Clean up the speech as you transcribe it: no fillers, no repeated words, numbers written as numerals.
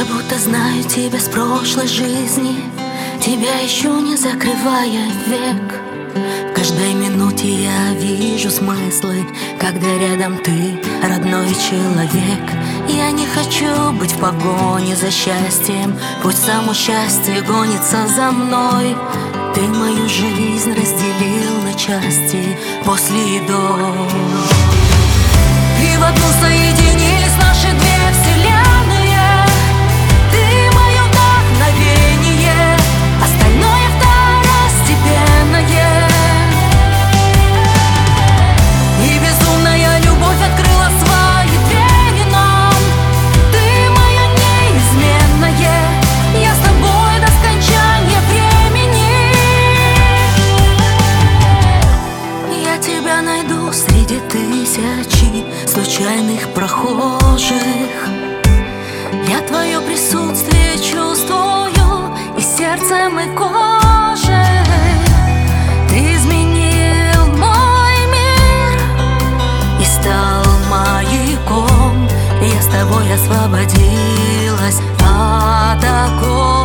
Я будто знаю тебя с прошлой жизни, тебя еще не закрывая век. В каждой минуте я вижу смыслы, когда рядом ты, родной человек. Я не хочу быть в погоне за счастьем, пусть само счастье гонится за мной. Ты мою жизнь разделил на части после и до. И в одну соединились наши две вселенные. Ты мое вдохновение, остальное второстепенное. И безумная любовь открыла свои двери нам. Ты моя неизменная, я с тобой до скончания времени. Я тебя найду среди тысячи случайных прохожих. Я твое присутствие чувствую и сердцем, и кожей. Ты изменил мой мир и стал маяком. Я с тобой освободилась от оков.